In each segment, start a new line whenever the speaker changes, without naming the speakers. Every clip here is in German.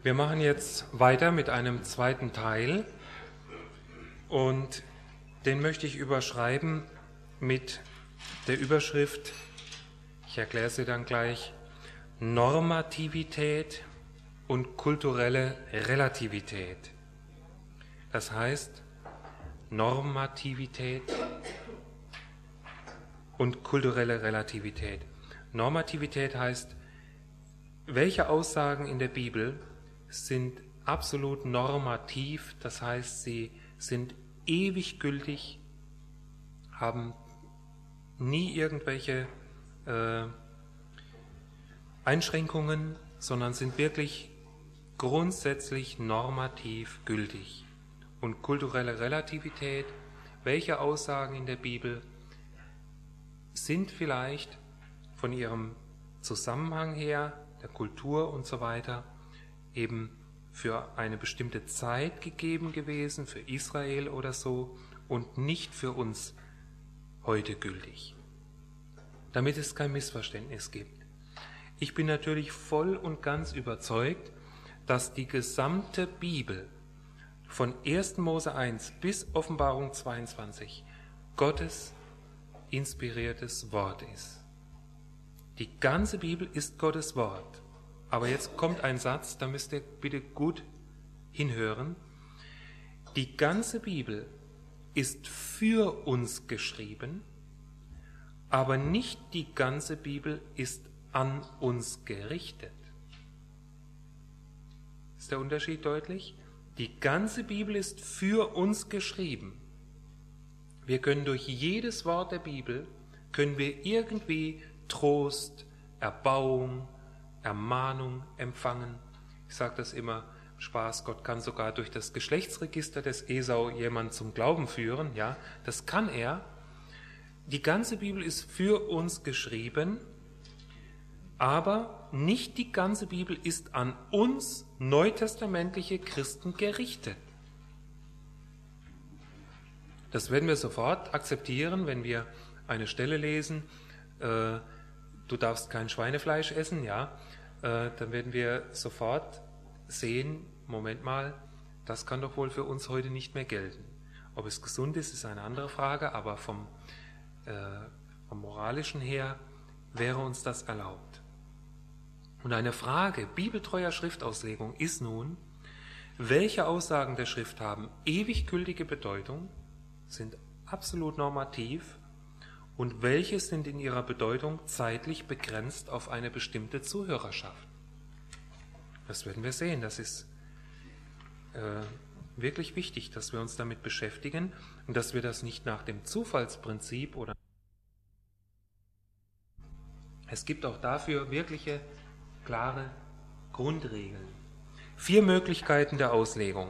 Wir machen jetzt weiter mit einem zweiten Teil und den möchte ich überschreiben mit der Überschrift, ich erkläre sie dann gleich, Normativität und kulturelle Relativität. Das heißt, Normativität und kulturelle Relativität. Normativität heißt, welche Aussagen in der Bibel sind absolut normativ, das heißt, sie sind ewig gültig, haben nie irgendwelche Einschränkungen, sondern sind wirklich grundsätzlich normativ gültig. Und kulturelle Relativität, welche Aussagen in der Bibel sind vielleicht von ihrem Zusammenhang her, der Kultur und so weiter, eben für eine bestimmte Zeit gegeben gewesen, für Israel oder so, und nicht für uns heute gültig. Damit es kein Missverständnis gibt. Ich bin natürlich voll und ganz überzeugt, dass die gesamte Bibel von 1. Mose 1 bis Offenbarung 22 Gottes inspiriertes Wort ist. Die ganze Bibel ist Gottes Wort. Aber jetzt kommt ein Satz, da müsst ihr bitte gut hinhören. Die ganze Bibel ist für uns geschrieben, aber nicht die ganze Bibel ist an uns gerichtet. Ist der Unterschied deutlich? Die ganze Bibel ist für uns geschrieben. Wir können durch jedes Wort der Bibel, können wir irgendwie Trost, Erbauung, Ermahnung empfangen. Ich sage das immer, Spaß, Gott kann sogar durch das Geschlechtsregister des Esau jemanden zum Glauben führen. Ja, das kann er. Die ganze Bibel ist für uns geschrieben, aber nicht die ganze Bibel ist an uns neutestamentliche Christen gerichtet. Das werden wir sofort akzeptieren, wenn wir eine Stelle lesen, du darfst kein Schweinefleisch essen, ja, dann werden wir sofort sehen, Moment mal, das kann doch wohl für uns heute nicht mehr gelten. Ob es gesund ist, ist eine andere Frage, aber vom moralischen her wäre uns das erlaubt. Und eine Frage bibeltreuer Schriftauslegung ist nun, welche Aussagen der Schrift haben ewig gültige Bedeutung, sind absolut normativ, und welche sind in ihrer Bedeutung zeitlich begrenzt auf eine bestimmte Zuhörerschaft. Das werden wir sehen. Das ist wirklich wichtig, dass wir uns damit beschäftigen und dass wir das nicht nach dem Zufallsprinzip oder... Es gibt auch dafür wirkliche, klare Grundregeln. 4 Möglichkeiten der Auslegung.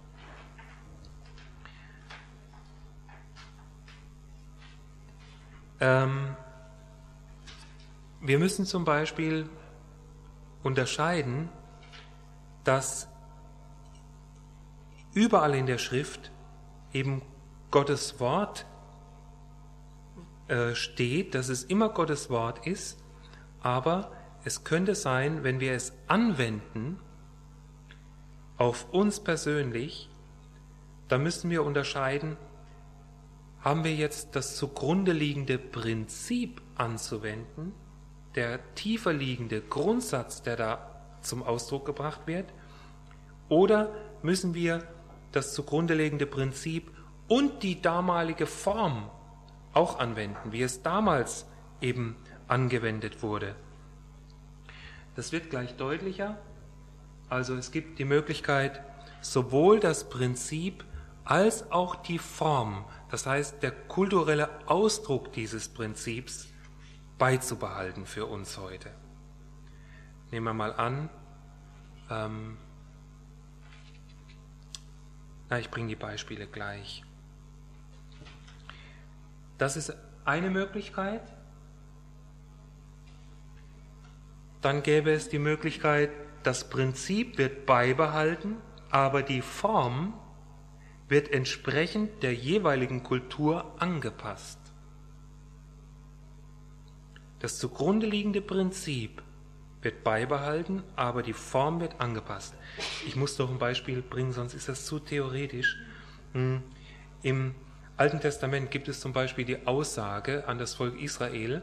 Wir müssen zum Beispiel unterscheiden, dass überall in der Schrift eben Gottes Wort steht, dass es immer Gottes Wort ist, aber es könnte sein, wenn wir es anwenden auf uns persönlich, dann müssen wir unterscheiden, haben wir jetzt das zugrunde liegende Prinzip anzuwenden, der tiefer liegende Grundsatz, der da zum Ausdruck gebracht wird, oder müssen wir das zugrunde liegende Prinzip und die damalige Form auch anwenden, wie es damals eben angewendet wurde. Das wird gleich deutlicher. Also es gibt die Möglichkeit, sowohl das Prinzip als auch die Form, das heißt der kulturelle Ausdruck dieses Prinzips, beizubehalten für uns heute. Nehmen wir mal an, ich bringe die Beispiele gleich. Das ist eine Möglichkeit. Dann gäbe es die Möglichkeit, das Prinzip wird beibehalten, aber die Form wird entsprechend der jeweiligen Kultur angepasst. Das zugrunde liegende Prinzip wird beibehalten, aber die Form wird angepasst. Ich muss doch ein Beispiel bringen, sonst ist das zu theoretisch. Im Alten Testament gibt es zum Beispiel die Aussage an das Volk Israel: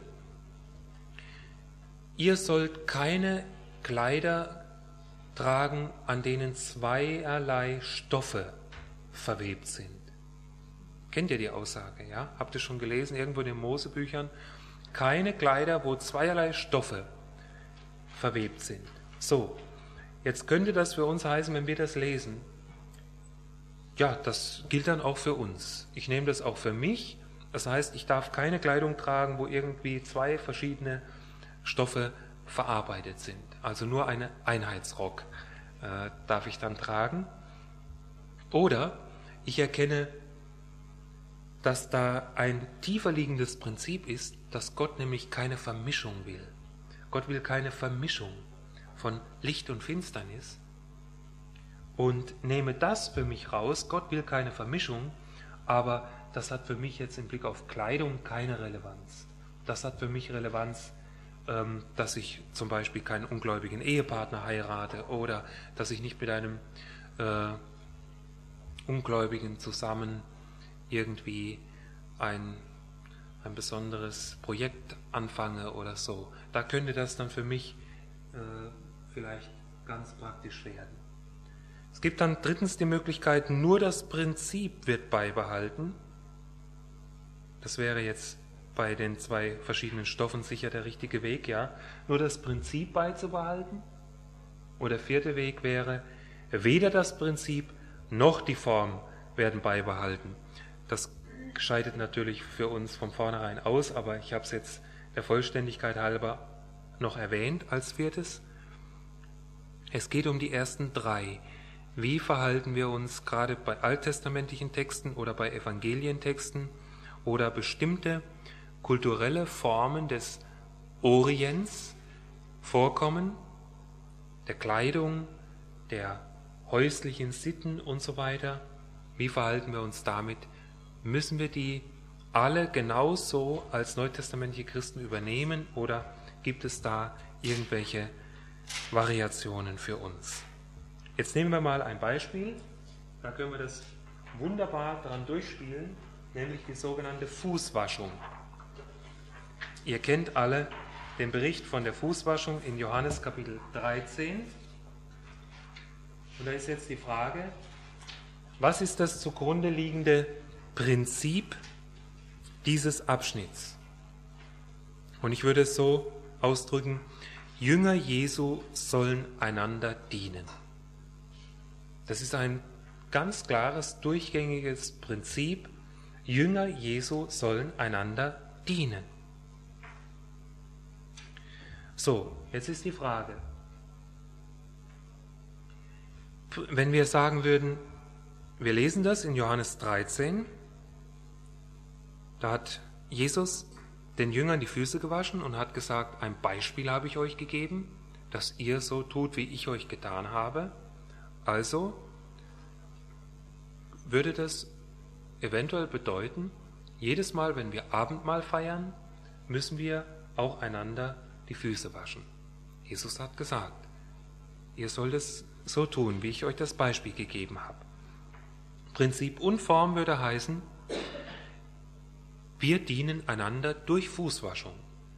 Ihr sollt keine Kleider tragen, an denen zweierlei Stoffe verwebt sind. Kennt ihr die Aussage? Ja? Habt ihr schon gelesen, irgendwo in den Mosebüchern? Keine Kleider, wo zweierlei Stoffe verwebt sind. So, jetzt könnte das für uns heißen, wenn wir das lesen, ja, das gilt dann auch für uns. Ich nehme das auch für mich. Das heißt, ich darf keine Kleidung tragen, wo irgendwie zwei verschiedene Stoffe verarbeitet sind. Also nur eine Einheitsrock darf ich dann tragen. Oder ich erkenne, dass da ein tiefer liegendes Prinzip ist, dass Gott nämlich keine Vermischung will. Gott will keine Vermischung von Licht und Finsternis. Und nehme das für mich raus, Gott will keine Vermischung, aber das hat für mich jetzt im Blick auf Kleidung keine Relevanz. Das hat für mich Relevanz, dass ich zum Beispiel keinen ungläubigen Ehepartner heirate oder dass ich nicht mit einem Ungläubigen zusammen irgendwie ein besonderes Projekt anfange oder so. Da könnte das dann für mich vielleicht ganz praktisch werden. Es gibt dann drittens die Möglichkeit, nur das Prinzip wird beibehalten. Das wäre jetzt bei den zwei verschiedenen Stoffen sicher der richtige Weg, ja. Nur das Prinzip beizubehalten. Oder der vierte Weg wäre, weder das Prinzip noch die Form werden beibehalten. Das scheidet natürlich für uns von vornherein aus, aber ich habe es jetzt der Vollständigkeit halber noch erwähnt als viertes. Es geht um die ersten drei. Wie verhalten wir uns gerade bei alttestamentlichen Texten oder bei Evangelientexten oder bestimmte kulturelle Formen des Orients vorkommen, der Kleidung, der häuslichen Sitten und so weiter? Wie verhalten wir uns damit? Müssen wir die alle genauso als neutestamentliche Christen übernehmen oder gibt es da irgendwelche Variationen für uns? Jetzt nehmen wir mal ein Beispiel, da können wir das wunderbar dran durchspielen, nämlich die sogenannte Fußwaschung. Ihr kennt alle den Bericht von der Fußwaschung in Johannes Kapitel 13. Und da ist jetzt die Frage, was ist das zugrunde liegende Prinzip dieses Abschnitts? Und ich würde es so ausdrücken, Jünger Jesu sollen einander dienen. Das ist ein ganz klares, durchgängiges Prinzip. Jünger Jesu sollen einander dienen. So, jetzt ist die Frage, wenn wir sagen würden, wir lesen das in Johannes 13, da hat Jesus den Jüngern die Füße gewaschen und hat gesagt, ein Beispiel habe ich euch gegeben, dass ihr so tut, wie ich euch getan habe. Also würde das eventuell bedeuten, jedes Mal, wenn wir Abendmahl feiern, müssen wir auch einander die Füße waschen. Jesus hat gesagt, ihr sollt es so tun, wie ich euch das Beispiel gegeben habe. Prinzip und Form würde heißen, wir dienen einander durch Fußwaschung.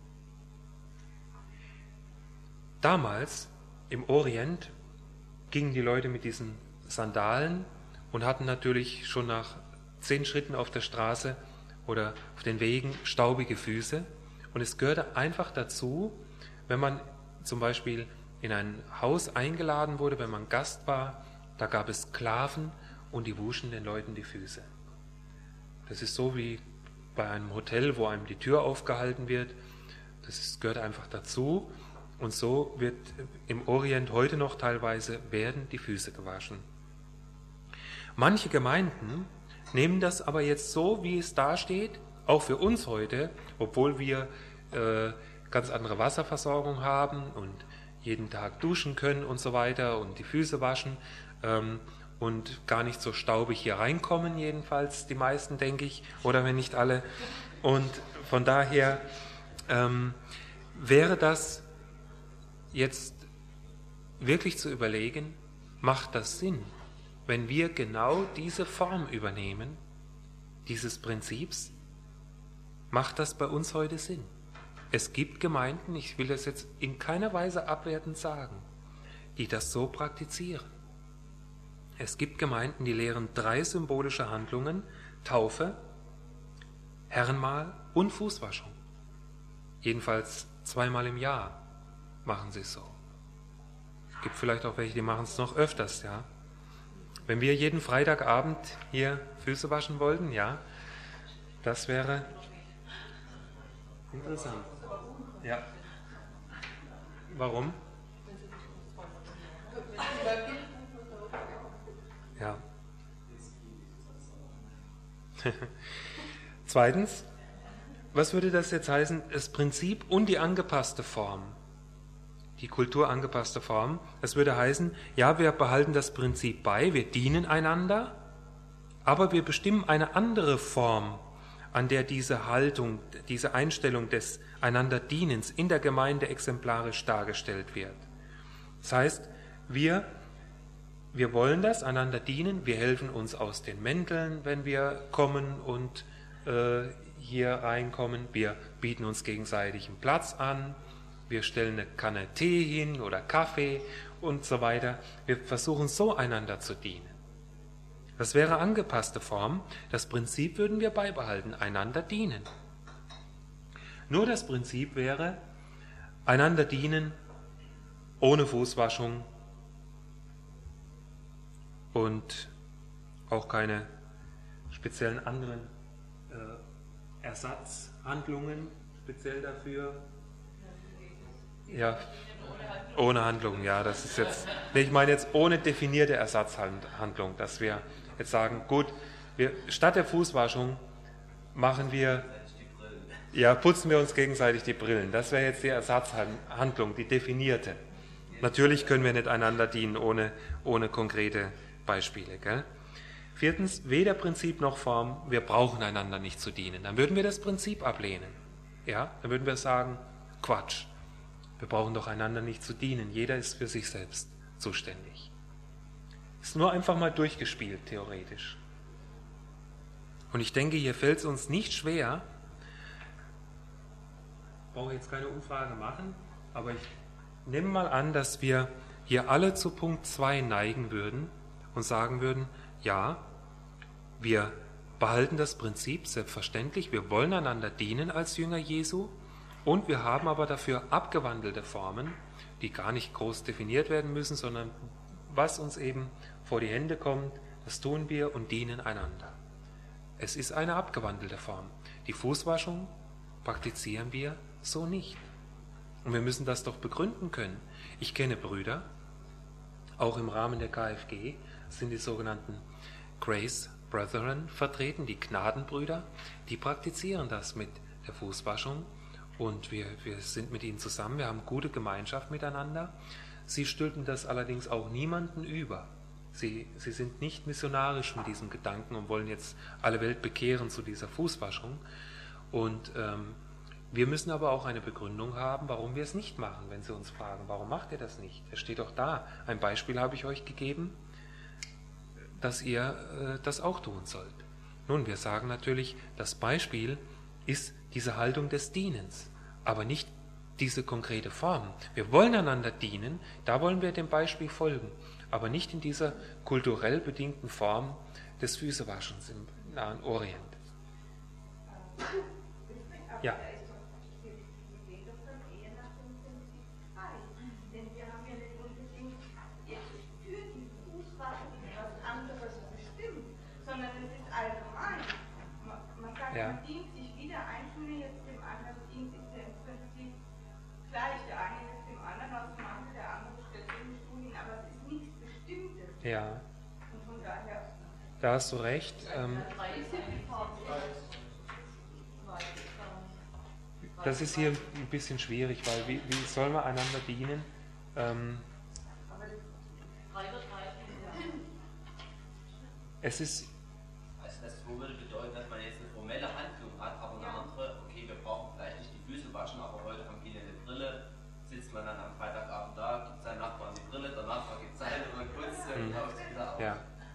Damals im Orient gingen die Leute mit diesen Sandalen und hatten natürlich schon nach 10 Schritten auf der Straße oder auf den Wegen staubige Füße. Und es gehörte einfach dazu, wenn man zum Beispiel in ein Haus eingeladen wurde, wenn man Gast war, da gab es Sklaven und die wuschen den Leuten die Füße. Das ist so wie bei einem Hotel, wo einem die Tür aufgehalten wird. Gehört einfach dazu. Und so wird im Orient heute noch teilweise werden die Füße gewaschen. Manche Gemeinden nehmen das aber jetzt so, wie es da steht, auch für uns heute, obwohl wir ganz andere Wasserversorgung haben und jeden Tag duschen können und so weiter und die Füße waschen und gar nicht so staubig hier reinkommen, jedenfalls die meisten, denke ich, oder wenn nicht alle. Und von daher wäre das jetzt wirklich zu überlegen, macht das Sinn, wenn wir genau diese Form übernehmen, dieses Prinzips, macht das bei uns heute Sinn? Es gibt Gemeinden, ich will das jetzt in keiner Weise abwertend sagen, die das so praktizieren. Es gibt Gemeinden, die lehren 3 symbolische Handlungen: Taufe, Herrenmahl und Fußwaschung. Jedenfalls 2-mal im Jahr machen sie es so. Es gibt vielleicht auch welche, die machen es noch öfters, ja. Wenn wir jeden Freitagabend hier Füße waschen wollten, ja, das wäre interessant. Ja. Warum? Ja. Zweitens, was würde das jetzt heißen? Das Prinzip und die angepasste Form, die kulturangepasste Form, das würde heißen, ja, wir behalten das Prinzip bei, wir dienen einander, aber wir bestimmen eine andere Form, an der diese Haltung, diese Einstellung des einander Dienens in der Gemeinde exemplarisch dargestellt wird. Das heißt, wir wollen das, einander dienen, wir helfen uns aus den Mänteln, wenn wir kommen und hier reinkommen, wir bieten uns gegenseitig einen Platz an, wir stellen eine Kanne Tee hin oder Kaffee und so weiter. Wir versuchen so einander zu dienen. Das wäre angepasste Form. Das Prinzip würden wir beibehalten, einander dienen. Nur das Prinzip wäre, einander dienen ohne Fußwaschung und auch keine speziellen anderen Ersatzhandlungen speziell dafür. Ja, ohne Handlung, ja, das ist jetzt, ich meine jetzt ohne definierte Ersatzhandlung, dass wir jetzt sagen, gut, statt der Fußwaschung putzen wir uns gegenseitig die Brillen. Das wäre jetzt die Ersatzhandlung, die definierte. Natürlich können wir nicht einander dienen ohne konkrete Beispiele. Gell? 4. Weder Prinzip noch Form, wir brauchen einander nicht zu dienen. Dann würden wir das Prinzip ablehnen. Ja? Dann würden wir sagen, Quatsch, wir brauchen doch einander nicht zu dienen. Jeder ist für sich selbst zuständig. Ist nur einfach mal durchgespielt, theoretisch. Und ich denke, hier fällt es uns nicht schwer, ich brauche jetzt keine Umfrage machen, aber ich nehme mal an, dass wir hier alle zu Punkt 2 neigen würden und sagen würden, ja, wir behalten das Prinzip selbstverständlich, wir wollen einander dienen als Jünger Jesu und wir haben aber dafür abgewandelte Formen, die gar nicht groß definiert werden müssen, sondern was uns eben vor die Hände kommt, das tun wir und dienen einander. Es ist eine abgewandelte Form. Die Fußwaschung praktizieren wir so nicht. Und wir müssen das doch begründen können. Ich kenne Brüder, auch im Rahmen der KFG sind die sogenannten Grace Brethren vertreten, die Gnadenbrüder, die praktizieren das mit der Fußwaschung und wir sind mit ihnen zusammen, wir haben gute Gemeinschaft miteinander. Sie stülpen das allerdings auch niemanden über. Sie sind nicht missionarisch mit diesem Gedanken und wollen jetzt alle Welt bekehren zu dieser Fußwaschung. Und wir müssen aber auch eine Begründung haben, warum wir es nicht machen, wenn Sie uns fragen, warum macht ihr das nicht? Es steht doch da. Ein Beispiel habe ich euch gegeben, dass ihr das auch tun sollt. Nun, wir sagen natürlich, das Beispiel ist diese Haltung des Dienens, aber nicht diese konkrete Form. Wir wollen einander dienen, da wollen wir dem Beispiel folgen, aber nicht in dieser kulturell bedingten Form des Füßewaschens im Nahen Orient. Ja. Ja.
Man dient sich wieder einzelne jetzt dem anderen, dient ist ja im Prinzip gleich. Der eine ist dem anderen aus dem Mantel, der andere stellt den Stuhl hin, aber es ist nichts Bestimmtes.
Ja.
Und von daher.
Da hast du recht. Das ist hier ein bisschen schwierig, weil wie soll man einander dienen? Es ist.
Das würde bedeuten, dass man jetzt eine formelle Handlung hat, aber eine andere, okay, wir brauchen vielleicht nicht die Füße waschen, aber heute haben viele eine Brille, sitzt man dann am Freitagabend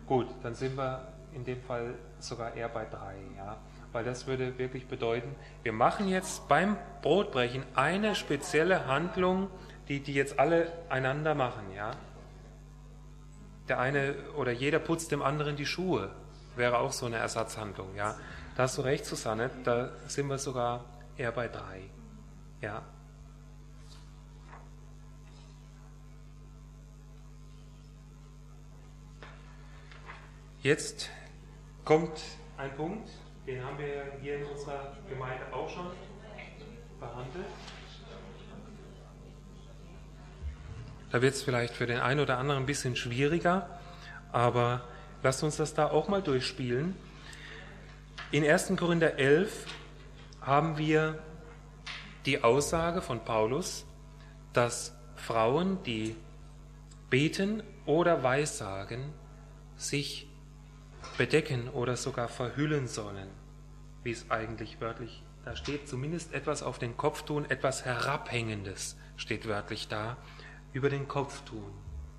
Gut, dann sind wir in dem Fall sogar eher bei 3, ja. Weil das würde wirklich bedeuten, wir machen jetzt beim Brotbrechen eine spezielle Handlung, die jetzt alle einander machen, ja. Der eine oder jeder putzt dem anderen die Schuhe, wäre auch so eine Ersatzhandlung, ja. Da hast du recht, Susanne, da sind wir sogar eher bei 3, ja. Jetzt kommt ein Punkt, den haben wir hier in unserer Gemeinde auch schon behandelt. Da wird es vielleicht für den einen oder anderen ein bisschen schwieriger, aber lasst uns das da auch mal durchspielen. In 1. Korinther 11 haben wir die Aussage von Paulus, dass Frauen, die beten oder weissagen, sich bedecken oder sogar verhüllen sollen, wie es eigentlich wörtlich da steht. Zumindest etwas auf den Kopf tun, etwas Herabhängendes steht wörtlich da, über den Kopf tun.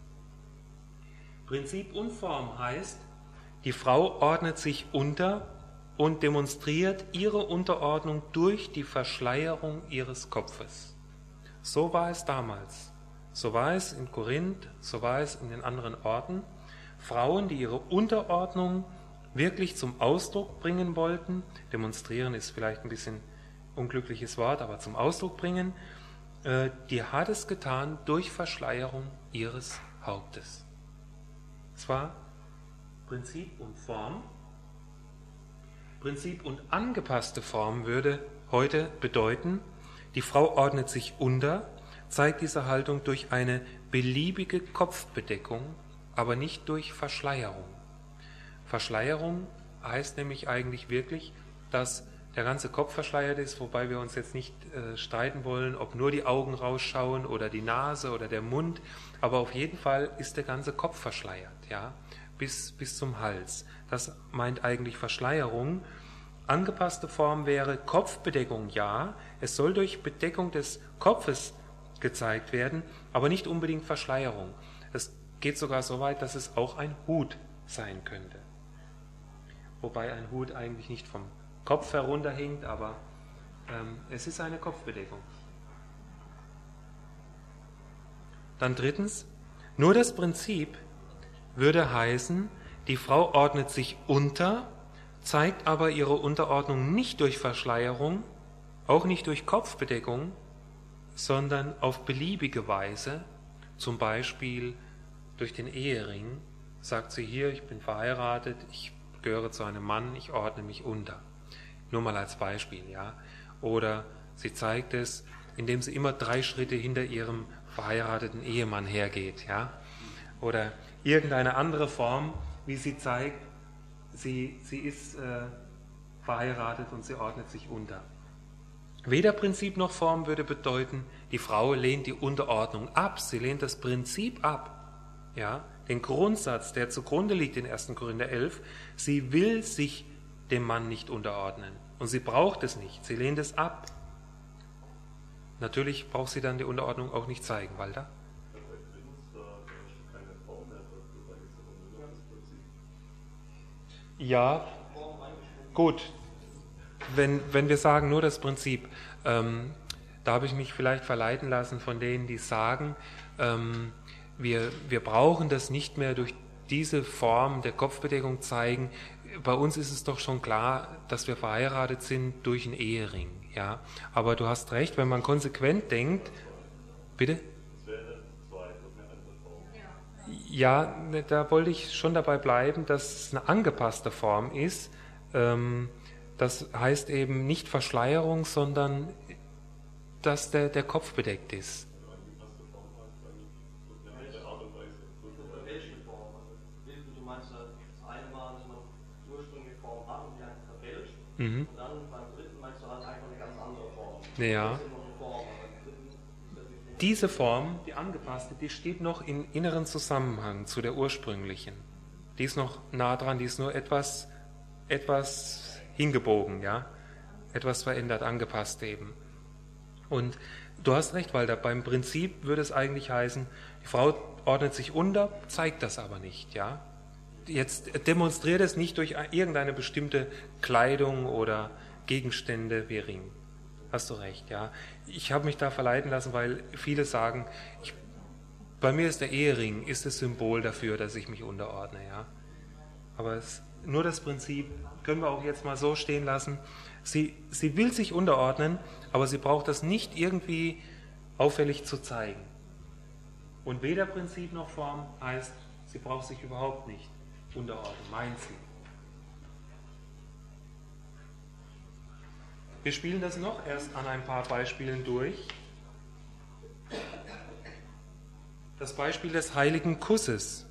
Prinzip und Form heißt, die Frau ordnet sich unter und demonstriert ihre Unterordnung durch die Verschleierung ihres Kopfes. So war es damals. So war es in Korinth, so war es in den anderen Orten. Frauen, die ihre Unterordnung wirklich zum Ausdruck bringen wollten, demonstrieren ist vielleicht ein bisschen unglückliches Wort, aber zum Ausdruck bringen, die hat es getan durch Verschleierung ihres Hauptes. Es war Prinzip und Form. Prinzip und angepasste Form würde heute bedeuten, die Frau ordnet sich unter, zeigt diese Haltung durch eine beliebige Kopfbedeckung, aber nicht durch Verschleierung. Verschleierung heißt nämlich eigentlich wirklich, dass der ganze Kopf verschleiert ist, wobei wir uns jetzt nicht streiten wollen, ob nur die Augen rausschauen oder die Nase oder der Mund, aber auf jeden Fall ist der ganze Kopf verschleiert, ja, bis zum Hals. Das meint eigentlich Verschleierung. Angepasste Form wäre Kopfbedeckung, ja, es soll durch Bedeckung des Kopfes gezeigt werden, aber nicht unbedingt Verschleierung. Es geht sogar so weit, dass es auch ein Hut sein könnte. Wobei ein Hut eigentlich nicht vom Kopf herunterhängt, aber es ist eine Kopfbedeckung. Dann drittens, nur das Prinzip würde heißen, die Frau ordnet sich unter, zeigt aber ihre Unterordnung nicht durch Verschleierung, auch nicht durch Kopfbedeckung, sondern auf beliebige Weise, zum Beispiel durch den Ehering, sagt sie hier, ich bin verheiratet, ich gehöre zu einem Mann, ich ordne mich unter. Nur mal als Beispiel, ja. Oder sie zeigt es, indem sie immer 3 Schritte hinter ihrem verheirateten Ehemann hergeht, ja. Oder irgendeine andere Form, wie sie zeigt, sie ist verheiratet und sie ordnet sich unter. Weder Prinzip noch Form würde bedeuten, die Frau lehnt die Unterordnung ab, sie lehnt das Prinzip ab. Ja, den Grundsatz, der zugrunde liegt in 1. Korinther 11, sie will sich dem Mann nicht unterordnen und sie braucht es nicht, sie lehnt es ab. Natürlich braucht sie dann die Unterordnung auch nicht zeigen, Walter? Ja, gut. Wenn wir sagen nur das Prinzip, da habe ich mich vielleicht verleiten lassen von denen, die sagen, wir brauchen das nicht mehr durch diese Form der Kopfbedeckung zeigen. Bei uns ist es doch schon klar, dass wir verheiratet sind durch einen Ehering. Ja? Aber du hast recht, wenn man konsequent denkt, bitte? Ja, da wollte ich schon dabei bleiben, dass es eine angepasste Form ist. Das heißt eben nicht Verschleierung, sondern dass der Kopf bedeckt ist.
Du meinst das eine Mal, dass man die ursprüngliche Form hat und die einfach verfälscht.
Mhm.
Und dann beim dritten meinst du halt einfach eine ganz andere Form.
Ja. Diese Form, die angepasste, die steht noch in inneren Zusammenhang zu der ursprünglichen. Die ist noch nah dran, die ist nur etwas hingebogen, ja, etwas verändert, angepasst eben. Und du hast recht, Walter, beim Prinzip würde es eigentlich heißen, die Frau ordnet sich unter, zeigt das aber nicht, ja. jetzt demonstriert es nicht durch irgendeine bestimmte Kleidung oder Gegenstände wie Ring. Hast du recht, ja. Ich habe mich da verleiten lassen, weil viele sagen, bei mir ist der Ehering ist das Symbol dafür, dass ich mich unterordne, ja. Aber nur das Prinzip können wir auch jetzt mal so stehen lassen. Sie will sich unterordnen, aber sie braucht das nicht irgendwie auffällig zu zeigen. Und weder Prinzip noch Form heißt, sie braucht sich überhaupt nicht unterordnen, meint sie. Wir spielen das noch erst an ein paar Beispielen durch. Das Beispiel des heiligen Kusses.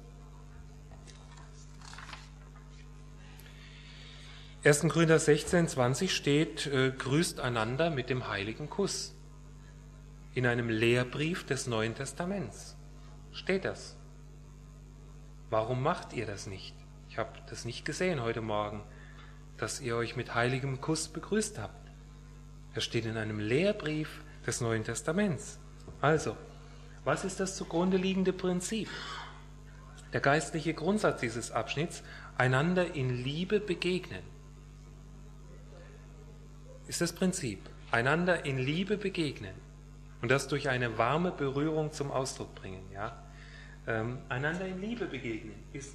1. Korinther 16, 20 steht, grüßt einander mit dem heiligen Kuss. In einem Lehrbrief des Neuen Testaments steht das. Warum macht ihr das nicht? Ich habe das nicht gesehen heute Morgen, dass ihr euch mit heiligem Kuss begrüßt habt. Das steht in einem Lehrbrief des Neuen Testaments. Also, was ist das zugrunde liegende Prinzip? Der geistliche Grundsatz dieses Abschnitts, einander in Liebe begegnen. Ist das Prinzip, einander in Liebe begegnen und das durch eine warme Berührung zum Ausdruck bringen. Ja? Einander in Liebe begegnen ist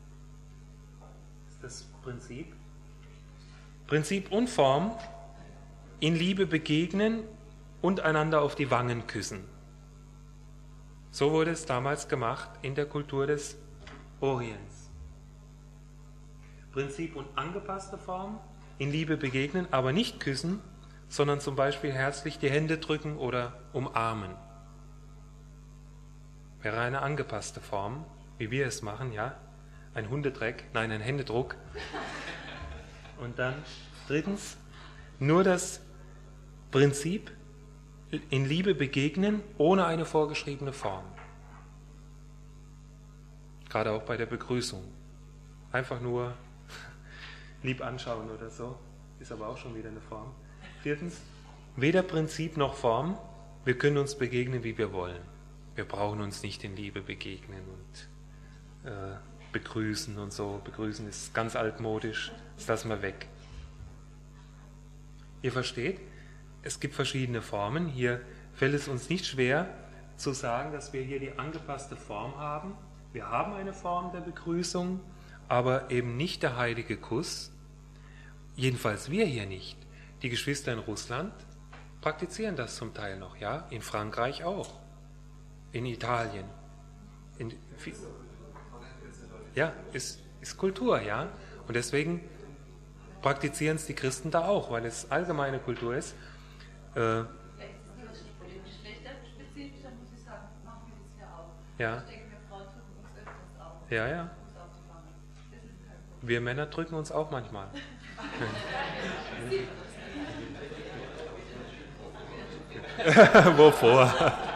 das Prinzip. Prinzip und Form, in Liebe begegnen und einander auf die Wangen küssen. So wurde es damals gemacht in der Kultur des Orients. Prinzip und angepasste Form, in Liebe begegnen, aber nicht küssen, sondern zum Beispiel herzlich die Hände drücken oder umarmen. Wäre eine angepasste Form, wie wir es machen, ja? Ein ein Händedruck. Und dann drittens, nur das Prinzip, in Liebe begegnen, ohne eine vorgeschriebene Form. Gerade auch bei der Begrüßung. Einfach nur lieb anschauen oder so, ist aber auch schon wieder eine Form. Viertens, weder Prinzip noch Form, wir können uns begegnen, wie wir wollen. Wir brauchen uns nicht in Liebe begegnen und begrüßen und so. Begrüßen ist ganz altmodisch, das lassen wir weg. Ihr versteht, es gibt verschiedene Formen. Hier fällt es uns nicht schwer zu sagen, dass wir hier die angepasste Form haben. Wir haben eine Form der Begrüßung, aber eben nicht der heilige Kuss. Jedenfalls wir hier nicht. Die Geschwister in Russland praktizieren das zum Teil noch, ja, in Frankreich auch, in Italien. Ja, ist Kultur, ja, und deswegen praktizieren es die Christen da auch, weil es allgemeine Kultur ist.
Vielleicht ist es geschlechterspezifisch, muss ich sagen, machen wir das ja auch.
Ja.
Ich denke, wir Frauen drücken uns öfters auch.
Ja, ja. Wir Männer drücken uns auch manchmal. Wovor?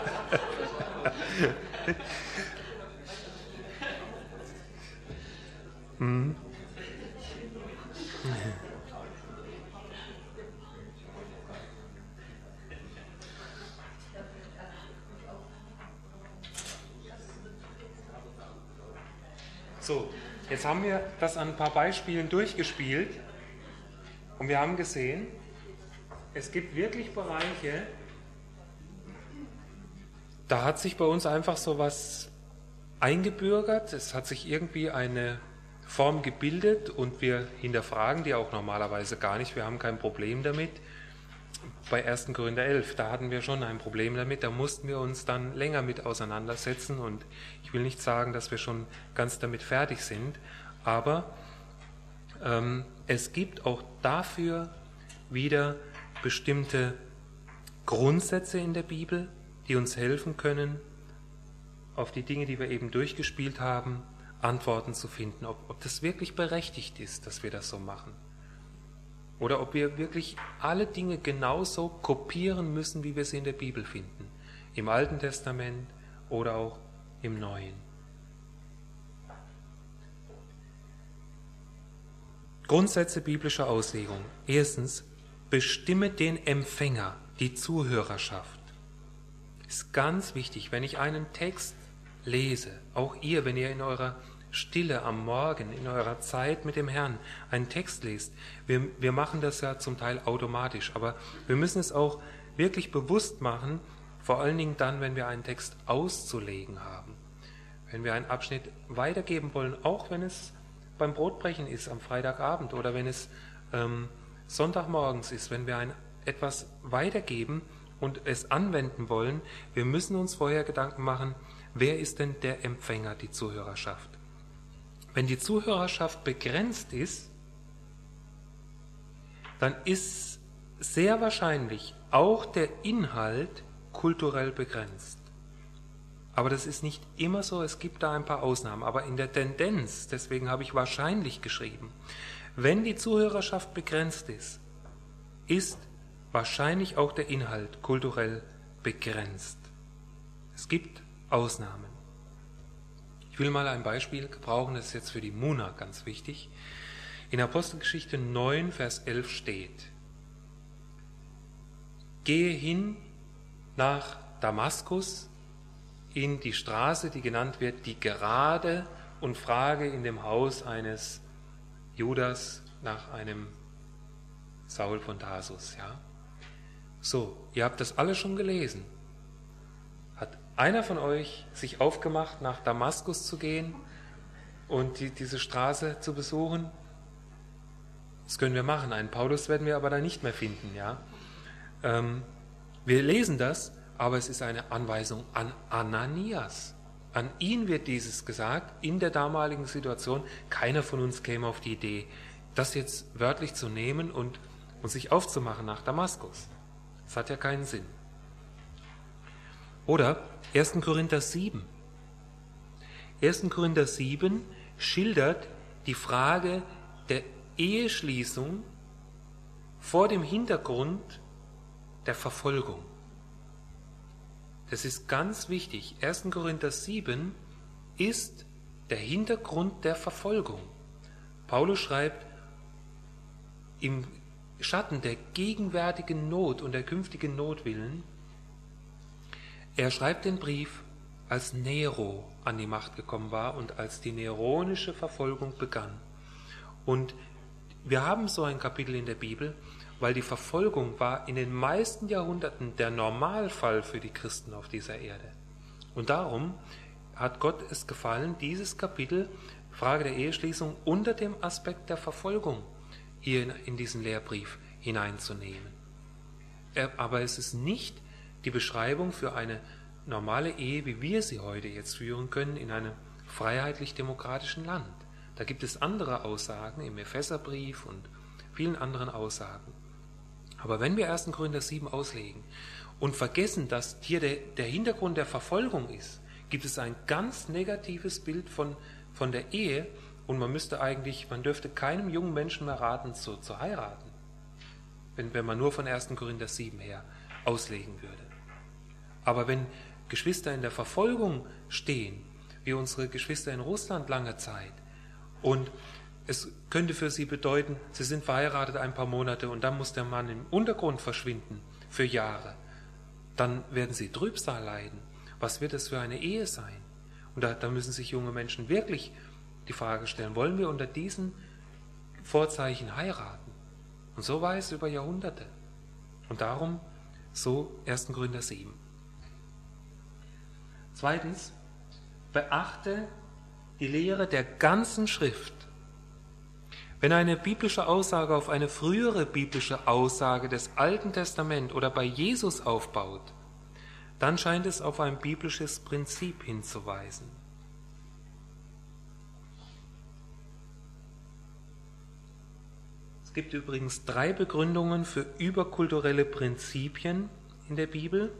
Hm. So, jetzt haben wir das an ein paar Beispielen durchgespielt und wir haben gesehen, es gibt wirklich Bereiche, da hat sich bei uns einfach so was eingebürgert, es hat sich irgendwie eine Form gebildet und wir hinterfragen die auch normalerweise gar nicht, wir haben kein Problem damit. Bei 1. Korinther 11, da hatten wir schon ein Problem damit, da mussten wir uns dann länger mit auseinandersetzen und ich will nicht sagen, dass wir schon ganz damit fertig sind, aber es gibt auch dafür wieder bestimmte Grundsätze in der Bibel, die uns helfen können, auf die Dinge, die wir eben durchgespielt haben, Antworten zu finden, ob das wirklich berechtigt ist, dass wir das so machen. Oder ob wir wirklich alle Dinge genauso kopieren müssen, wie wir sie in der Bibel finden. Im Alten Testament oder auch im Neuen. Grundsätze biblischer Auslegung. Erstens, bestimme den Empfänger, die Zuhörerschaft. Ist ganz wichtig, wenn ich einen Text lese, auch ihr, wenn ihr in eurer Stille am Morgen in eurer Zeit mit dem Herrn einen Text lest. Wir machen das ja zum Teil automatisch, aber wir müssen es auch wirklich bewusst machen, vor allen Dingen dann, wenn wir einen Text auszulegen haben. Wenn wir einen Abschnitt weitergeben wollen, auch wenn es beim Brotbrechen ist am Freitagabend oder wenn es Sonntagmorgens ist, wenn wir etwas weitergeben und es anwenden wollen, wir müssen uns vorher Gedanken machen, wer ist denn der Empfänger, die Zuhörerschaft? Wenn die Zuhörerschaft begrenzt ist, dann ist sehr wahrscheinlich auch der Inhalt kulturell begrenzt. Aber das ist nicht immer so, es gibt da ein paar Ausnahmen. Aber in der Tendenz, deswegen habe ich wahrscheinlich geschrieben, wenn die Zuhörerschaft begrenzt ist, ist wahrscheinlich auch der Inhalt kulturell begrenzt. Es gibt Ausnahmen. Ich will mal ein Beispiel gebrauchen, das ist jetzt für die Muna ganz wichtig. In Apostelgeschichte 9, Vers 11 steht: Gehe hin nach Damaskus in die Straße, die genannt wird, die Gerade, und frage in dem Haus eines Judas nach einem Saul von Tarsus. Ja? So, ihr habt das alle schon gelesen. Hat einer von euch sich aufgemacht, nach Damaskus zu gehen und diese Straße zu besuchen? Das können wir machen. Einen Paulus werden wir aber da nicht mehr finden. Ja? Wir lesen das, aber es ist eine Anweisung an Ananias. An ihn wird dieses gesagt, in der damaligen Situation. Keiner von uns käme auf die Idee, das jetzt wörtlich zu nehmen und sich aufzumachen nach Damaskus. Das hat ja keinen Sinn. Oder 1. Korinther 7. 1. Korinther 7 schildert die Frage der Eheschließung vor dem Hintergrund der Verfolgung. Das ist ganz wichtig. 1. Korinther 7 ist der Hintergrund der Verfolgung. Paulus schreibt, im Schatten der gegenwärtigen Not und der künftigen Not willen, er schreibt den Brief, als Nero an die Macht gekommen war und als die neronische Verfolgung begann. Und wir haben so ein Kapitel in der Bibel, weil die Verfolgung war in den meisten Jahrhunderten der Normalfall für die Christen auf dieser Erde. Und darum hat Gott es gefallen, dieses Kapitel, Frage der Eheschließung, unter dem Aspekt der Verfolgung hier in diesen Lehrbrief hineinzunehmen. Aber es ist nicht die Beschreibung für eine normale Ehe, wie wir sie heute jetzt führen können, in einem freiheitlich-demokratischen Land. Da gibt es andere Aussagen im Epheserbrief und vielen anderen Aussagen. Aber wenn wir 1. Korinther 7 auslegen und vergessen, dass hier der Hintergrund der Verfolgung ist, gibt es ein ganz negatives Bild von der Ehe und man dürfte keinem jungen Menschen mehr raten, zu heiraten, wenn man nur von 1. Korinther 7 her auslegen würde. Aber wenn Geschwister in der Verfolgung stehen, wie unsere Geschwister in Russland lange Zeit, und es könnte für sie bedeuten, sie sind verheiratet ein paar Monate und dann muss der Mann im Untergrund verschwinden für Jahre. Dann werden sie Trübsal leiden. Was wird es für eine Ehe sein? Und da müssen sich junge Menschen wirklich die Frage stellen, wollen wir unter diesen Vorzeichen heiraten? Und so war es über Jahrhunderte. Und darum so 1. Korinther 7. Zweitens, beachte die Lehre der ganzen Schrift. Wenn eine biblische Aussage auf eine frühere biblische Aussage des Alten Testaments oder bei Jesus aufbaut, dann scheint es auf ein biblisches Prinzip hinzuweisen. Es gibt übrigens 3 Begründungen für überkulturelle Prinzipien in der Bibel.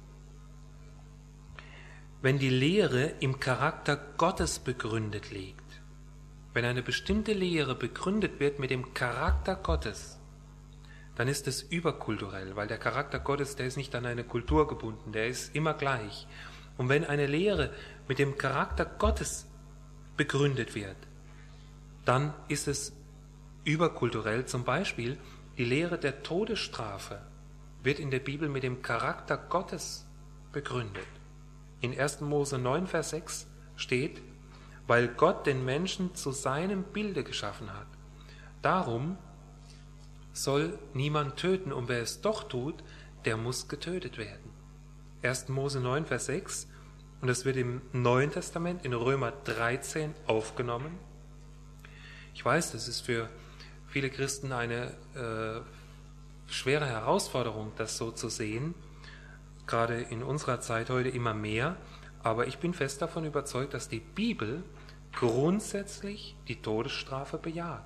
Wenn die Lehre im Charakter Gottes begründet liegt, wenn eine bestimmte Lehre begründet wird mit dem Charakter Gottes, dann ist es überkulturell, weil der Charakter Gottes, der ist nicht an eine Kultur gebunden, der ist immer gleich. Und wenn eine Lehre mit dem Charakter Gottes begründet wird, dann ist es überkulturell. Zum Beispiel die Lehre der Todesstrafe wird in der Bibel mit dem Charakter Gottes begründet. In 1. Mose 9, Vers 6 steht, weil Gott den Menschen zu seinem Bilde geschaffen hat. Darum soll niemand töten, und wer es doch tut, der muss getötet werden. 1. Mose 9, Vers 6, und das wird im Neuen Testament in Römer 13 aufgenommen. Ich weiß, das ist für viele Christen eine schwere Herausforderung, das so zu sehen, gerade in unserer Zeit heute immer mehr, aber ich bin fest davon überzeugt, dass die Bibel grundsätzlich die Todesstrafe bejaht.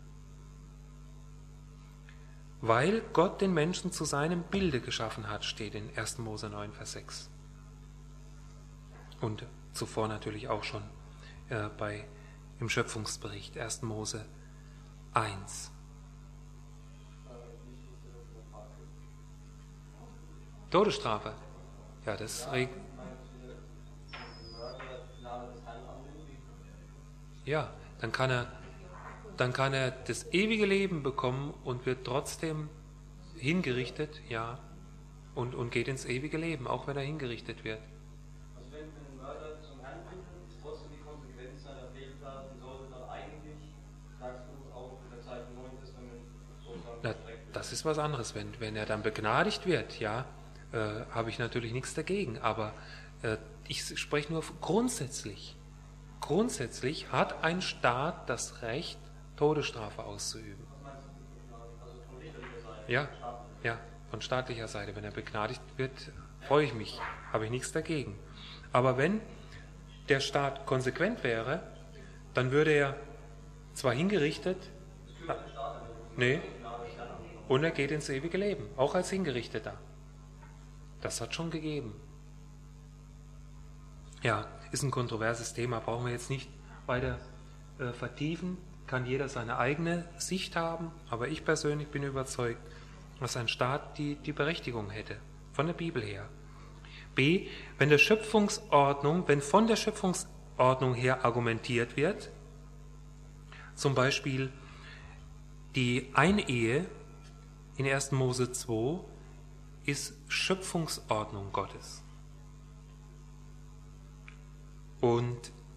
Weil Gott den Menschen zu seinem Bilde geschaffen hat, steht in 1. Mose 9, Vers 6. Und zuvor natürlich auch schon im Schöpfungsbericht, 1. Mose 1. Todesstrafe. Ja, das regt. Ja, dann kann er das ewige Leben bekommen und wird trotzdem hingerichtet, ja, und geht ins ewige Leben, auch wenn er hingerichtet wird.
Also wenn ein Mörder zum Herrn findet, ist trotzdem die Konsequenz seiner Fehltaten, sollte dann eigentlich, sagst du, auch in der Zeit im Neuen Testament sozusagen gestreckt werden.
Das ist was anderes. Wenn er dann begnadigt wird, ja, habe ich natürlich nichts dagegen, aber ich spreche nur grundsätzlich. Grundsätzlich hat ein Staat das Recht, Todesstrafe auszuüben.
Was meinst du? Also von richterlicher Seite?
Ja, ja, von staatlicher Seite. Wenn er begnadigt wird, freue ich mich, habe ich nichts dagegen. Aber wenn der Staat konsequent wäre, dann würde er zwar hingerichtet, nee, und er geht ins ewige Leben, auch als Hingerichteter. Das hat schon gegeben. Ja, ist ein kontroverses Thema, brauchen wir jetzt nicht weiter vertiefen. Kann jeder seine eigene Sicht haben, aber ich persönlich bin überzeugt, dass ein Staat die Berechtigung hätte, von der Bibel her. B, wenn von der Schöpfungsordnung her argumentiert wird, zum Beispiel die Einehe in 1. Mose 2 ist Schöpfungsordnung Gottes. Und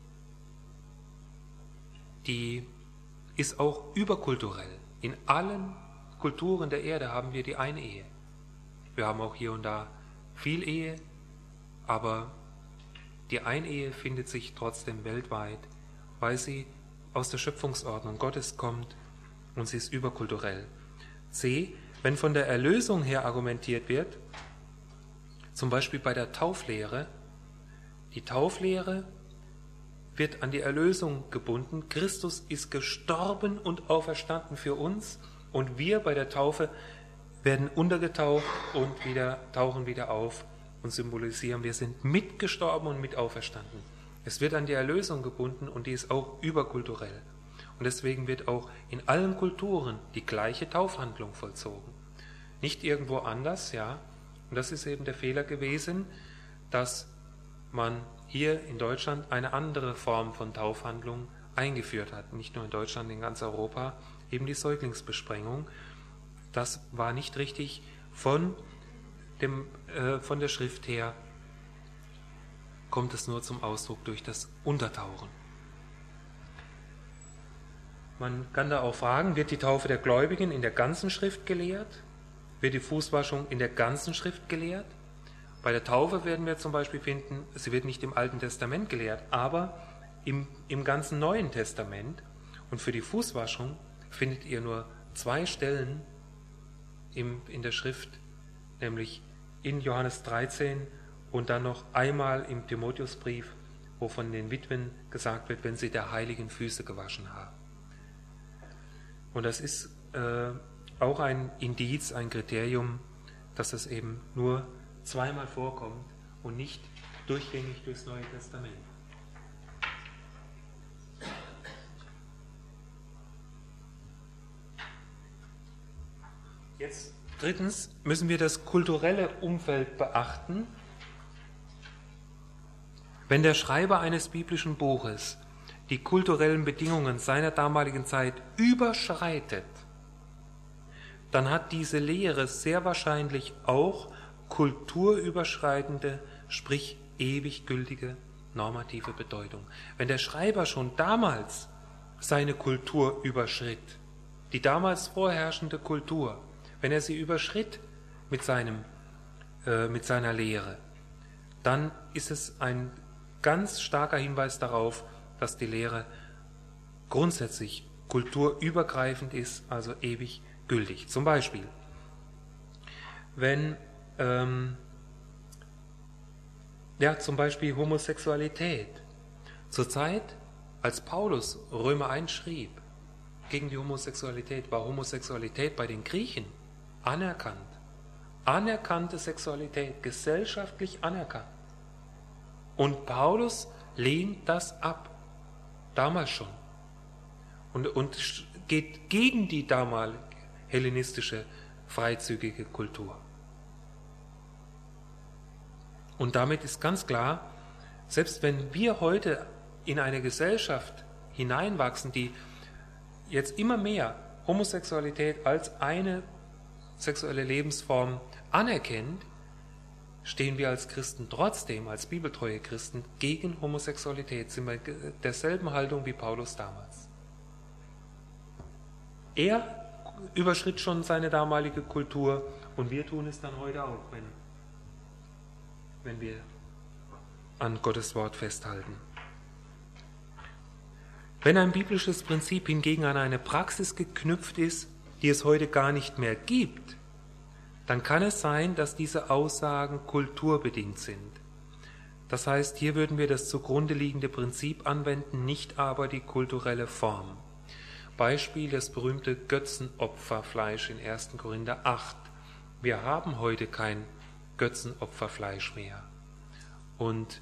die ist auch überkulturell. In allen Kulturen der Erde haben wir die Einehe. Wir haben auch hier und da Vielehe, aber die Einehe findet sich trotzdem weltweit, weil sie aus der Schöpfungsordnung Gottes kommt und sie ist überkulturell. C, wenn von der Erlösung her argumentiert wird, zum Beispiel bei der Tauflehre, die Tauflehre wird an die Erlösung gebunden. Christus ist gestorben und auferstanden für uns und wir bei der Taufe werden untergetaucht und tauchen wieder auf und symbolisieren, wir sind mitgestorben und mit auferstanden. Es wird an die Erlösung gebunden und die ist auch überkulturell. Und deswegen wird auch in allen Kulturen die gleiche Taufhandlung vollzogen. Nicht irgendwo anders, ja. Und das ist eben der Fehler gewesen, dass man hier in Deutschland eine andere Form von Taufhandlung eingeführt hat. Nicht nur in Deutschland, in ganz Europa, eben die Säuglingsbesprengung. Das war nicht richtig von der Schrift her, kommt es nur zum Ausdruck durch das Untertauchen. Man kann da auch fragen, wird die Taufe der Gläubigen in der ganzen Schrift gelehrt? Wird die Fußwaschung in der ganzen Schrift gelehrt? Bei der Taufe werden wir zum Beispiel finden, sie wird nicht im Alten Testament gelehrt, aber im ganzen Neuen Testament. Und für die Fußwaschung findet ihr nur 2 Stellen in der Schrift, nämlich in Johannes 13 und dann noch einmal im Timotheusbrief, wo von den Witwen gesagt wird, wenn sie der heiligen Füße gewaschen haben. Und das ist auch ein Indiz, ein Kriterium, dass es eben nur zweimal vorkommt und nicht durchgängig durchs Neue Testament. Jetzt drittens müssen wir das kulturelle Umfeld beachten. Wenn der Schreiber eines biblischen Buches die kulturellen Bedingungen seiner damaligen Zeit überschreitet, dann hat diese Lehre sehr wahrscheinlich auch kulturüberschreitende, sprich ewig gültige normative Bedeutung. Wenn der Schreiber schon damals seine Kultur überschritt, die damals vorherrschende Kultur, wenn er sie überschritt mit seiner Lehre, dann ist es ein ganz starker Hinweis darauf, dass die Lehre grundsätzlich kulturübergreifend ist, also ewig gültig. Zum Beispiel, wenn zum Beispiel Homosexualität. Zur Zeit, als Paulus Römer 1 schrieb, gegen die Homosexualität, war Homosexualität bei den Griechen anerkannt. Anerkannte Sexualität, gesellschaftlich anerkannt. Und Paulus lehnt das ab, damals schon. Und geht gegen die damalige hellenistische, freizügige Kultur. Und damit ist ganz klar, selbst wenn wir heute in eine Gesellschaft hineinwachsen, die jetzt immer mehr Homosexualität als eine sexuelle Lebensform anerkennt, stehen wir als Christen trotzdem, als bibeltreue Christen, gegen Homosexualität, sind wir derselben Haltung wie Paulus damals. Er überschritt schon seine damalige Kultur und wir tun es dann heute auch, wenn wir an Gottes Wort festhalten. Wenn ein biblisches Prinzip hingegen an eine Praxis geknüpft ist, die es heute gar nicht mehr gibt, dann kann es sein, dass diese Aussagen kulturbedingt sind. Das heißt, hier würden wir das zugrunde liegende Prinzip anwenden, nicht aber die kulturelle Form. Beispiel das berühmte Götzenopferfleisch in 1. Korinther 8. Wir haben heute kein Götzenopferfleisch mehr. Und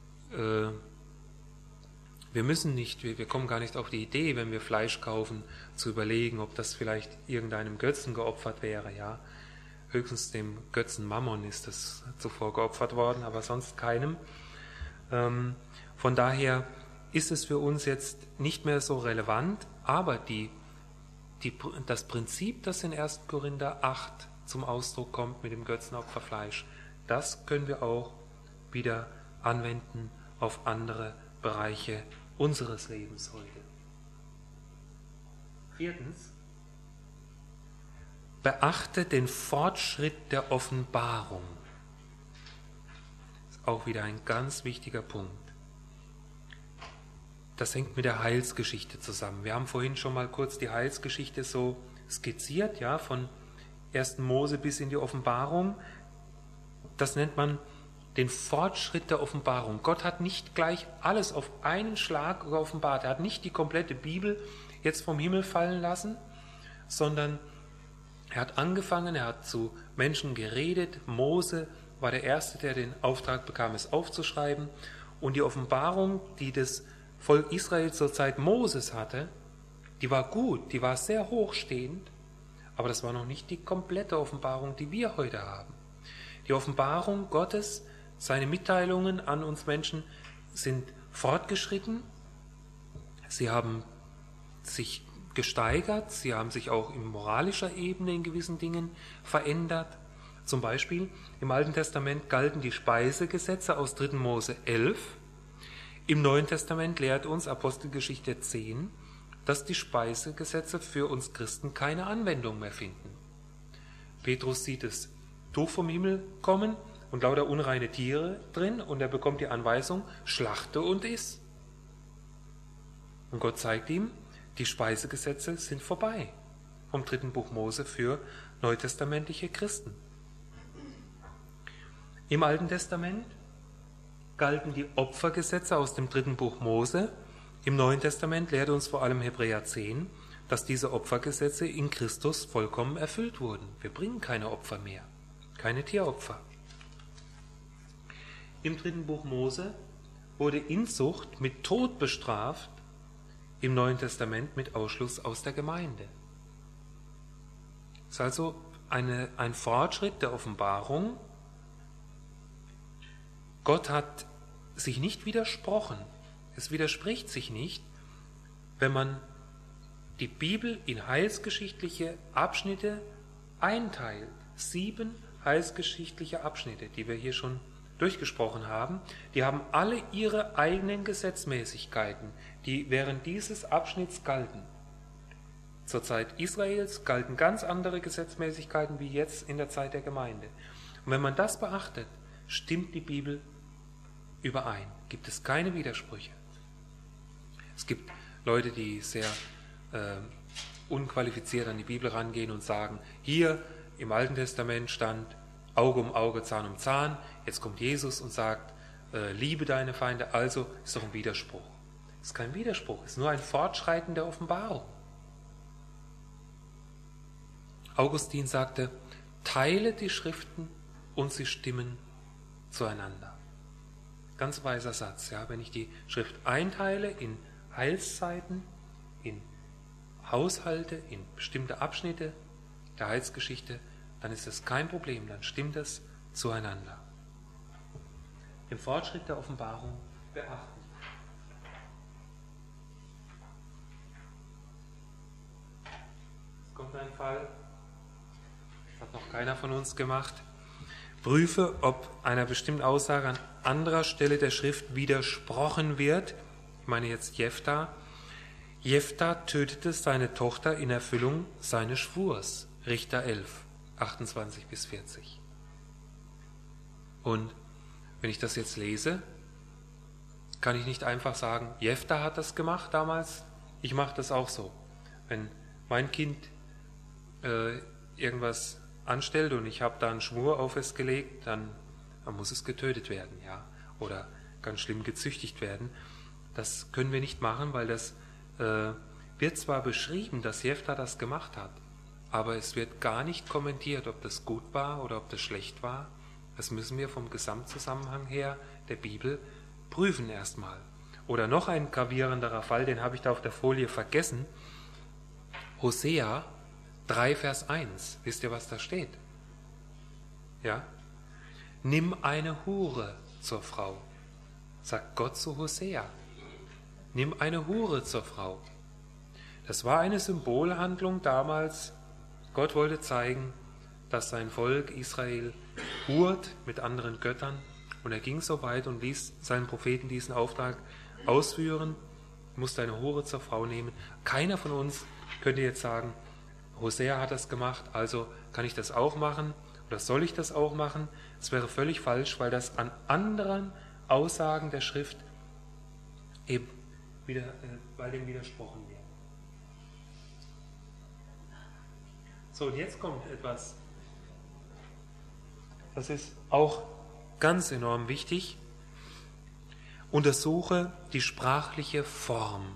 wir kommen gar nicht auf die Idee, wenn wir Fleisch kaufen, zu überlegen, ob das vielleicht irgendeinem Götzen geopfert wäre. Ja? Höchstens dem Götzen Mammon ist das zuvor geopfert worden, aber sonst keinem. Von daher ist es für uns jetzt nicht mehr so relevant, aber das Prinzip, das in 1. Korinther 8 zum Ausdruck kommt mit dem Götzenopferfleisch, das können wir auch wieder anwenden auf andere Bereiche unseres Lebens heute. 4. Beachte den Fortschritt der Offenbarung. Das ist auch wieder ein ganz wichtiger Punkt. Das hängt mit der Heilsgeschichte zusammen. Wir haben vorhin schon mal kurz die Heilsgeschichte so skizziert, ja, von 1. Mose bis in die Offenbarung. Das nennt man den Fortschritt der Offenbarung. Gott hat nicht gleich alles auf einen Schlag offenbart. Er hat nicht die komplette Bibel jetzt vom Himmel fallen lassen, sondern er hat angefangen, er hat zu Menschen geredet. Mose war der Erste, der den Auftrag bekam, es aufzuschreiben. Und die Offenbarung, die das Volk Israel zur Zeit Moses hatte, die war gut, die war sehr hochstehend, aber das war noch nicht die komplette Offenbarung, die wir heute haben. Die Offenbarung Gottes, seine Mitteilungen an uns Menschen sind fortgeschritten, sie haben sich gesteigert, sie haben sich auch in moralischer Ebene in gewissen Dingen verändert. Zum Beispiel im Alten Testament galten die Speisegesetze aus 3. Mose 11. Im Neuen Testament lehrt uns Apostelgeschichte 10, dass die Speisegesetze für uns Christen keine Anwendung mehr finden. Petrus sieht das Tuch vom Himmel kommen und lauter unreine Tiere drin und er bekommt die Anweisung, schlachte und iss. Und Gott zeigt ihm, die Speisegesetze sind vorbei vom 3. Buch Mose für neutestamentliche Christen. Im Alten Testament galten die Opfergesetze aus dem 3. Buch Mose. Im Neuen Testament lehrt uns vor allem Hebräer 10, dass diese Opfergesetze in Christus vollkommen erfüllt wurden. Wir bringen keine Opfer mehr, keine Tieropfer. Im 3. Buch Mose wurde Inzucht mit Tod bestraft, im Neuen Testament mit Ausschluss aus der Gemeinde. Es ist also ein Fortschritt der Offenbarung. Gott hat sich nicht widersprochen. Es widerspricht sich nicht, wenn man die Bibel in heilsgeschichtliche Abschnitte einteilt. 7 heilsgeschichtliche Abschnitte, die wir hier schon durchgesprochen haben, die haben alle ihre eigenen Gesetzmäßigkeiten, die während dieses Abschnitts galten. Zur Zeit Israels galten ganz andere Gesetzmäßigkeiten wie jetzt in der Zeit der Gemeinde. Und wenn man das beachtet, stimmt die Bibel überein. Gibt es keine Widersprüche. Es gibt Leute, die sehr unqualifiziert an die Bibel rangehen und sagen, hier im Alten Testament stand Auge um Auge, Zahn um Zahn. Jetzt kommt Jesus und sagt, liebe deine Feinde, also ist doch ein Widerspruch. Es ist kein Widerspruch, es ist nur ein Fortschreiten der Offenbarung. Augustin sagte, teile die Schriften und sie stimmen zueinander. Ganz weiser Satz, ja. Wenn ich die Schrift einteile in Heilszeiten, in Haushalte, in bestimmte Abschnitte der Heilsgeschichte, dann ist das kein Problem, dann stimmt es zueinander. Den Fortschritt der Offenbarung beachten. Es kommt ein Fall, das hat noch keiner von uns gemacht. Prüfe, ob einer bestimmten Aussage an anderer Stelle der Schrift widersprochen wird. Ich meine jetzt Jephtha. Jephtha tötete seine Tochter in Erfüllung seines Schwurs. Richter 11, 28 bis 40. Und wenn ich das jetzt lese, kann ich nicht einfach sagen, Jephtha hat das gemacht damals, ich mache das auch so. Wenn mein Kind irgendwas anstellt und ich habe da einen Schwur auf es gelegt, dann muss es getötet werden, ja, oder ganz schlimm gezüchtigt werden. Das können wir nicht machen, weil das wird zwar beschrieben, dass Jephtha das gemacht hat, aber es wird gar nicht kommentiert, ob das gut war oder ob das schlecht war. Das müssen wir vom Gesamtzusammenhang her der Bibel prüfen erstmal. Oder noch ein gravierenderer Fall, den habe ich da auf der Folie vergessen. Hosea 3, Vers 1. Wisst ihr, was da steht? Ja? Nimm eine Hure zur Frau, sagt Gott zu Hosea. Nimm eine Hure zur Frau. Das war eine Symbolhandlung damals. Gott wollte zeigen, dass sein Volk Israel hurt mit anderen Göttern. Und er ging so weit und ließ seinen Propheten diesen Auftrag ausführen. Du musst eine Hure zur Frau nehmen. Keiner von uns könnte jetzt sagen, Hosea hat das gemacht, also kann ich das auch machen oder soll ich das auch machen? Es wäre völlig falsch, weil das an anderen Aussagen der Schrift eben wieder, weil dem widersprochen wird. So, und jetzt kommt etwas, das ist auch ganz enorm wichtig. Untersuche die sprachliche Form.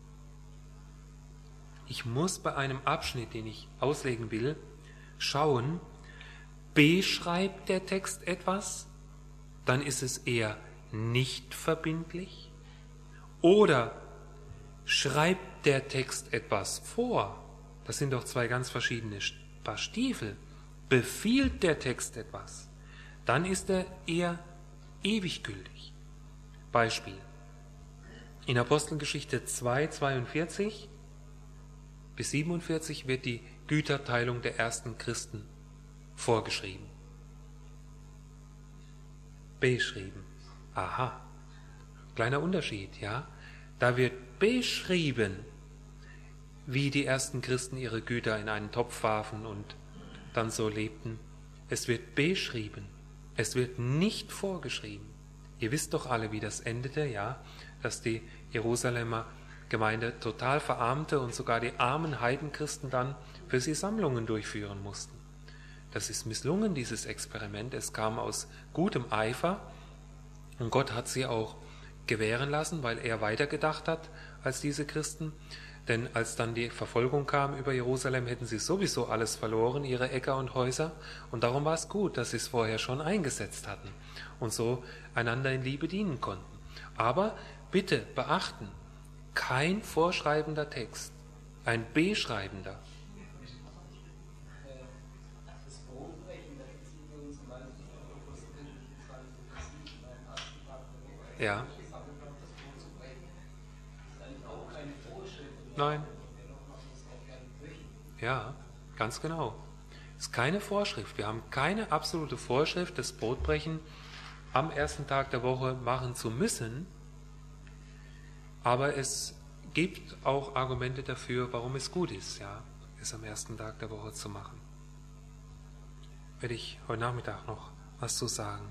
Ich muss bei einem Abschnitt, den ich auslegen will, schauen, beschreibt der Text etwas, dann ist es eher nicht verbindlich, oder schreibt der Text etwas vor, das sind doch zwei ganz verschiedene Paar Stiefel, befiehlt der Text etwas, dann ist er eher ewig gültig. Beispiel, in Apostelgeschichte 2, 42 bis 47 wird die Güterteilung der ersten Christen vorgeschrieben. Beschrieben. Aha. Kleiner Unterschied, ja. Da wird beschrieben, wie die ersten Christen ihre Güter in einen Topf warfen und dann so lebten. Es wird beschrieben. Es wird nicht vorgeschrieben. Ihr wisst doch alle, wie das endete, ja, dass die Jerusalemer Gemeinde total verarmte und sogar die armen Heidenchristen dann für sie Sammlungen durchführen mussten. Das ist misslungen, dieses Experiment. Es kam aus gutem Eifer und Gott hat sie auch gewähren lassen, weil er weitergedacht hat als diese Christen. Denn als dann die Verfolgung kam über Jerusalem, hätten sie sowieso alles verloren, ihre Äcker und Häuser. Und darum war es gut, dass sie es vorher schon eingesetzt hatten und so einander in Liebe dienen konnten. Aber bitte beachten, kein vorschreibender Text, ein beschreibender.
Das Brotbrechen, da beziehen wir uns mal auf Apostelgeschichte 20, beim ersten Tag der Woche.
Ja.
Das Brot zu brechen, ist eigentlich auch keine Vorschrift.
Nein. Ja, ganz genau. Es ist keine Vorschrift. Wir haben keine absolute Vorschrift, das Brotbrechen am ersten Tag der Woche machen zu müssen, aber es gibt auch Argumente dafür, warum es gut ist, ja, es am ersten Tag der Woche zu machen. Werde ich heute Nachmittag noch was zu sagen.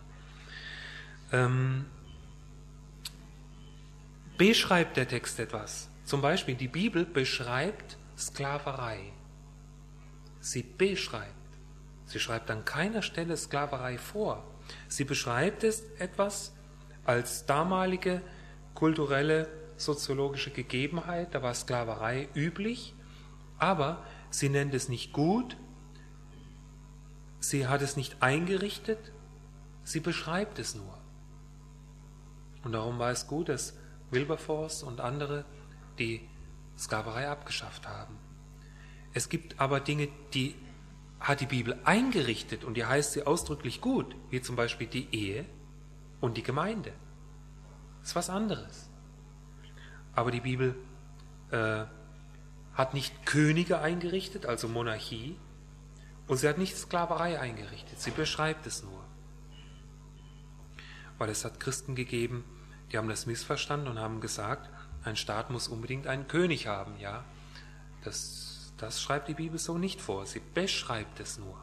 Beschreibt der Text etwas? Zum Beispiel, die Bibel beschreibt Sklaverei. Sie beschreibt. Sie schreibt an keiner Stelle Sklaverei vor. Sie beschreibt es etwas als damalige kulturelle, soziologische Gegebenheit. Da war Sklaverei üblich, aber sie nennt es nicht gut. Sie hat es nicht eingerichtet. Sie beschreibt es nur. Und darum war es gut, dass Wilberforce und andere die Sklaverei abgeschafft haben. Es gibt aber Dinge, die hat die Bibel eingerichtet und die heißt sie ausdrücklich gut, wie zum Beispiel die Ehe und die Gemeinde. Das ist was anderes. Aber die Bibel hat nicht Könige eingerichtet, also Monarchie, und sie hat nicht Sklaverei eingerichtet, sie beschreibt es nur. Weil es hat Christen gegeben, die haben das missverstanden und haben gesagt, ein Staat muss unbedingt einen König haben. Ja, das schreibt die Bibel so nicht vor, sie beschreibt es nur.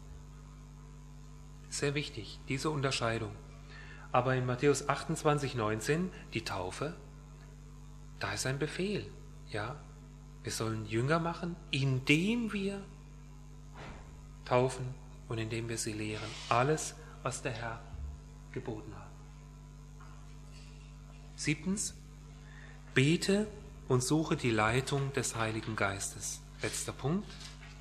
Sehr wichtig, diese Unterscheidung. Aber in Matthäus 28,19, die Taufe, da ist ein Befehl. Ja, wir sollen Jünger machen, indem wir taufen und indem wir sie lehren. Alles, was der Herr geboten hat. 7. Bete und suche die Leitung des Heiligen Geistes. Letzter Punkt.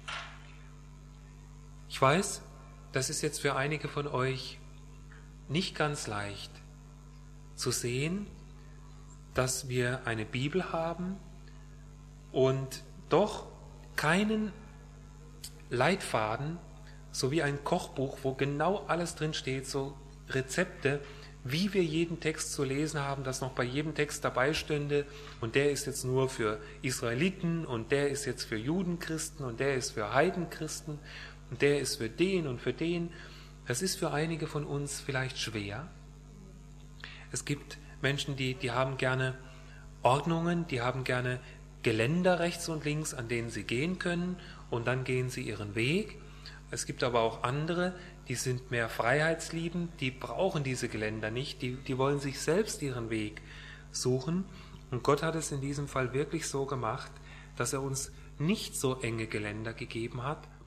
Ich weiß, das ist jetzt für einige von euch nicht ganz leicht zu sehen, dass wir eine Bibel haben und doch keinen Leitfaden, so wie ein Kochbuch, wo genau alles drin steht, so Rezepte, wie wir jeden Text zu lesen haben, dass noch bei jedem Text dabei stünde, und der ist jetzt nur für Israeliten und der ist jetzt für Judenchristen und der ist für Heidenchristen und der ist für den und für den. Das ist für einige von uns vielleicht schwer. Es gibt Menschen, die haben gerne Ordnungen, die haben gerne Geländer rechts und links, an denen sie gehen können, und dann gehen sie ihren Weg. Es gibt aber auch andere, die sind mehr freiheitsliebend, die brauchen diese Geländer nicht, die wollen sich selbst ihren Weg suchen. Und Gott hat es in diesem Fall wirklich so gemacht, dass er uns nicht so enge Geländer gegeben hat,